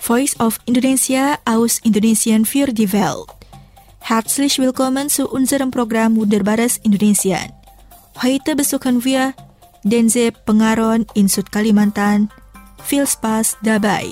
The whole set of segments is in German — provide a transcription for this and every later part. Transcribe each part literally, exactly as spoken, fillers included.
Voice of Indonesia aus Indonesien für die Welt. Herzlich willkommen zu unserem Programm Wunderbares Indonesien. Heute besuchen wir den See Pengaron in Südkalimantan. Viel Spaß dabei.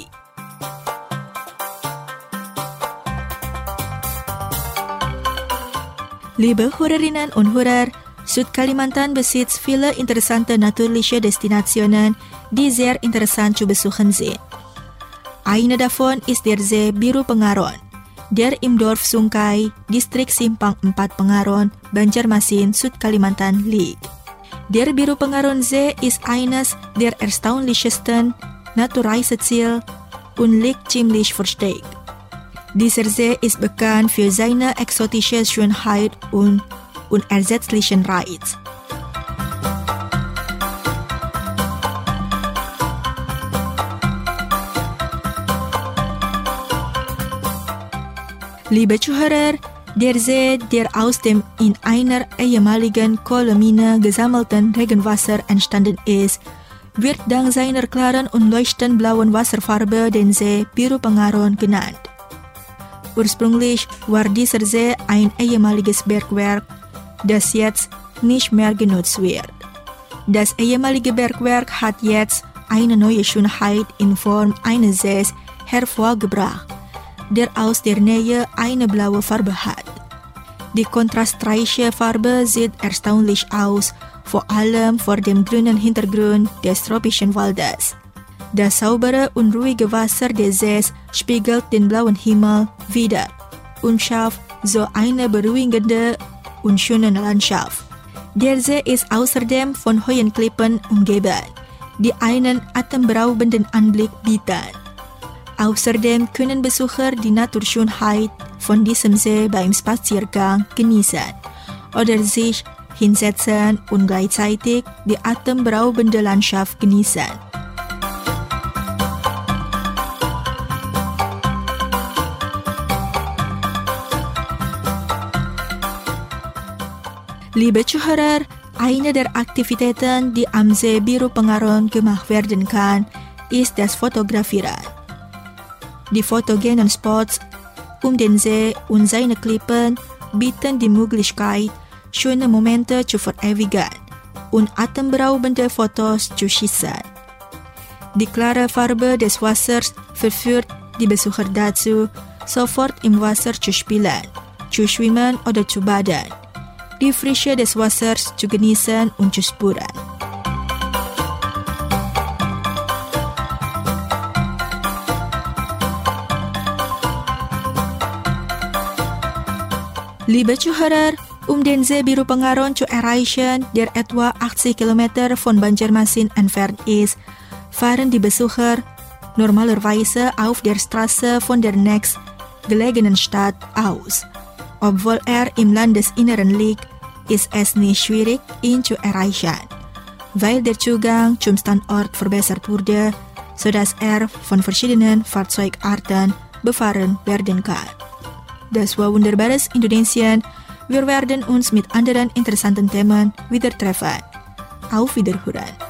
Liebe Hörerinnen und Hörer, Südkalimantan besitzt viele interessante natürliche Destinationen, die sehr interessant zu besuchen sind. Eine davon ist der See Biru Pengaron, der im Dorf Sungkai, Distrik Simpang empat Pengaron, Banjarmasin, Südkalimantan liegt. Der Biru Pengaron See ist eines der erstaunlichsten Naturreiseziele und liegt ziemlich versteckt. Dieser See ist bekannt für seine exotische Schönheit und unersetzlichen Reiz. Liebe Zuhörer, der See, der aus dem in einer ehemaligen Kohlemine gesammelten Regenwasser entstanden ist, wird dank seiner klaren und leuchtend blauen Wasserfarbe den See Biru Pengaron genannt. Ursprünglich war dieser See ein ehemaliges Bergwerk, das jetzt nicht mehr genutzt wird. Das ehemalige Bergwerk hat jetzt eine neue Schönheit in Form eines Sees hervorgebracht, der aus der Nähe eine blaue Farbe hat. Die kontrastreiche Farbe sieht erstaunlich aus, vor allem vor dem grünen Hintergrund des tropischen Waldes. Das saubere und ruhige Wasser des Sees spiegelt den blauen Himmel wider und schafft so eine beruhigende und schöne Landschaft. Der See ist außerdem von hohen Klippen umgeben, die einen atemberaubenden Anblick bieten. Außerdem können Besucher die Naturschönheit von diesem See beim Spaziergang genießen oder sich hinsetzen und gleichzeitig die atemberaubende Landschaft genießen. Liebe Zuhörer, eine der Aktivitäten, die am See Biru Pengaron gemacht werden kann, ist das Fotografieren. Die fotogenen Spots um den See und seine Klippen bieten die Möglichkeit, schöne Momente zu verewigen und atemberaubende Fotos zu schießen. Die klare Farbe des Wassers verführt die Besucher dazu, sofort im Wasser zu spielen, zu schwimmen oder zu baden, die Frische des Wassers zu genießen und zu spüren. Liebe Zuhörer, um den See Biru Pengaron zu erreichen, der etwa achtzig Kilometer von Banjarmasin entfernt ist, fahren die Besucher normalerweise auf der Straße von der nächstgelegenen Stadt aus. Obwohl er im Landesinneren liegt, ist es nicht schwierig, ihn zu erreichen, weil der Zugang zum Standort verbessert wurde, sodass er von verschiedenen Fahrzeugarten befahren werden kann. Das war Wunderbares Indonesien. Wir werden uns mit anderen interessanten Themen wieder treffen. Auf Wiederhören.